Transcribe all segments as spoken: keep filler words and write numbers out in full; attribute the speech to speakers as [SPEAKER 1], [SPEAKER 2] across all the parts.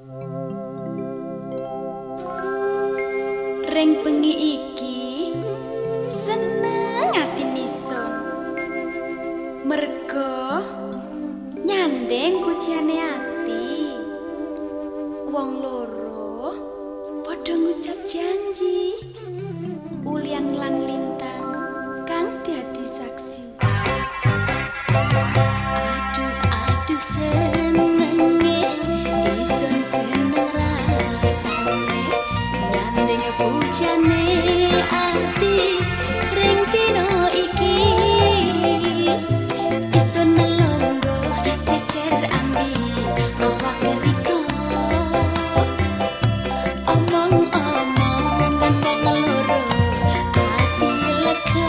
[SPEAKER 1] Ring bengi iki seneng ati nisun merga nyandeng pujiane ati wong loro padha ngucap janji ulian lan lintang kang dadi saksi aduh aduh senenge isun seneng rasane nyandeng pujiane ati ring dina iki isun nelonggo cecer ambi awak riko omong-omong ngandang loro ati lega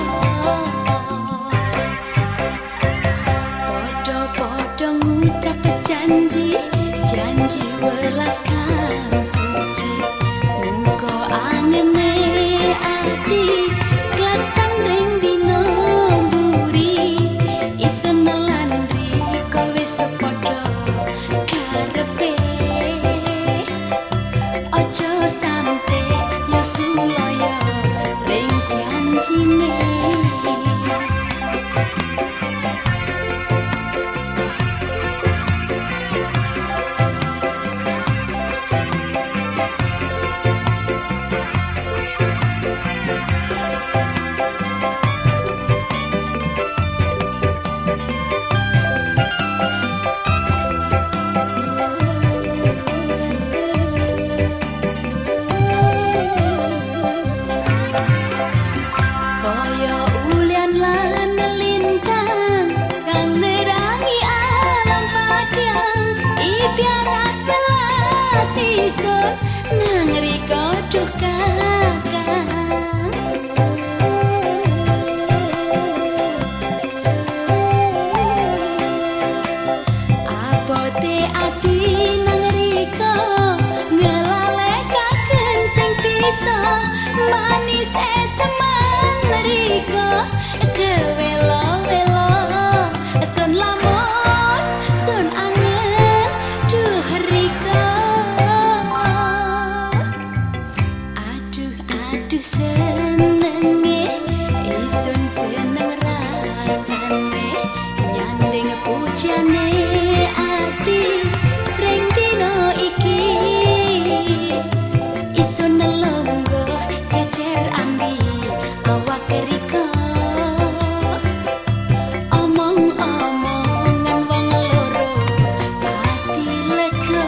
[SPEAKER 1] podo-podo ngucap janji janji welas kang suci muga angene ati klaksan ring dina mburi isun nelandri kowe sepodo karepe ojo sampe yo sulaya ring janjine kaya ulian lan lintang kang nerangi alam padang ibarat welas isun nang riko duka abote ati nang riko ngelalekaken sing bisa manis eseman riko kewelo-welo sun lamun sun angen duh riko aduh aduh senenge isun seneng rasane nyandeng pujiane ati ring dina iki isun nelonggo cecer ambi awak riko omong-omongan wong loro ati lega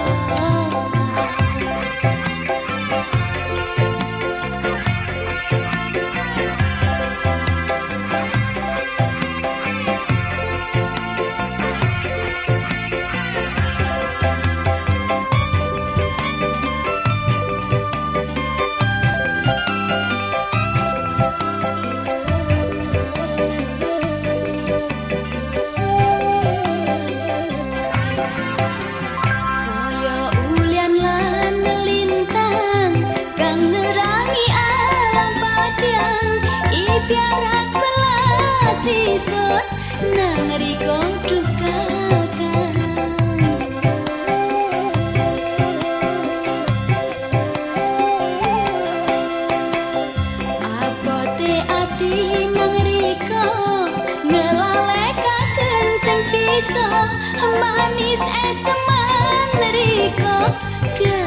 [SPEAKER 1] kaya ulian lan lintang kang nerangi alam padang ibarat welas isun nang riko duka abote ati nang riko ngelalekaken sing bisa manis eseman riko